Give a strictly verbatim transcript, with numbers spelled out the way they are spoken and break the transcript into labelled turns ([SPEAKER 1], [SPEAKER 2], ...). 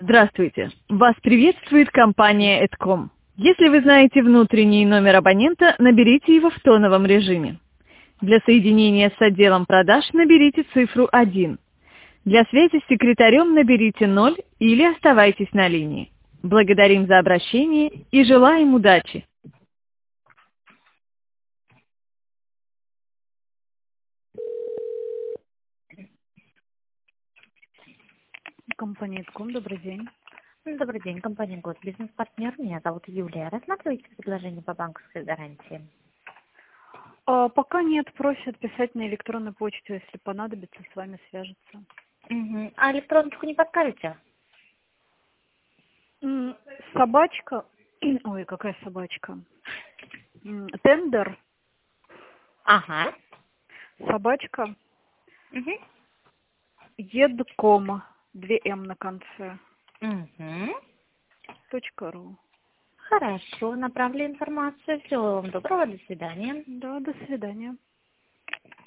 [SPEAKER 1] Здравствуйте! Вас приветствует компания Эдком. Если вы знаете внутренний номер абонента, наберите его в тоновом режиме. Для соединения с отделом продаж наберите цифру один. Для связи с секретарем наберите ноль или оставайтесь на линии. Благодарим за обращение и желаем удачи!
[SPEAKER 2] Компания Эдком, добрый день.
[SPEAKER 3] Добрый день, компания Год Бизнес-партнер. Меня зовут Юлия. Рассматриваете предложение по банковской гарантии?
[SPEAKER 2] А, пока нет, просят писать на электронной почту, если понадобится, с вами свяжется.
[SPEAKER 3] Угу. А электроночку не подскажете?
[SPEAKER 2] М, Собачка, ой, какая собачка? М, Тендер,
[SPEAKER 3] Ага.
[SPEAKER 2] собачка,
[SPEAKER 3] Угу.
[SPEAKER 2] Едком, две эм на конце,
[SPEAKER 3] Угу.
[SPEAKER 2] точка ру.
[SPEAKER 3] Хорошо, направлю информацию. Всего вам доброго, до свидания.
[SPEAKER 2] Да, до свидания.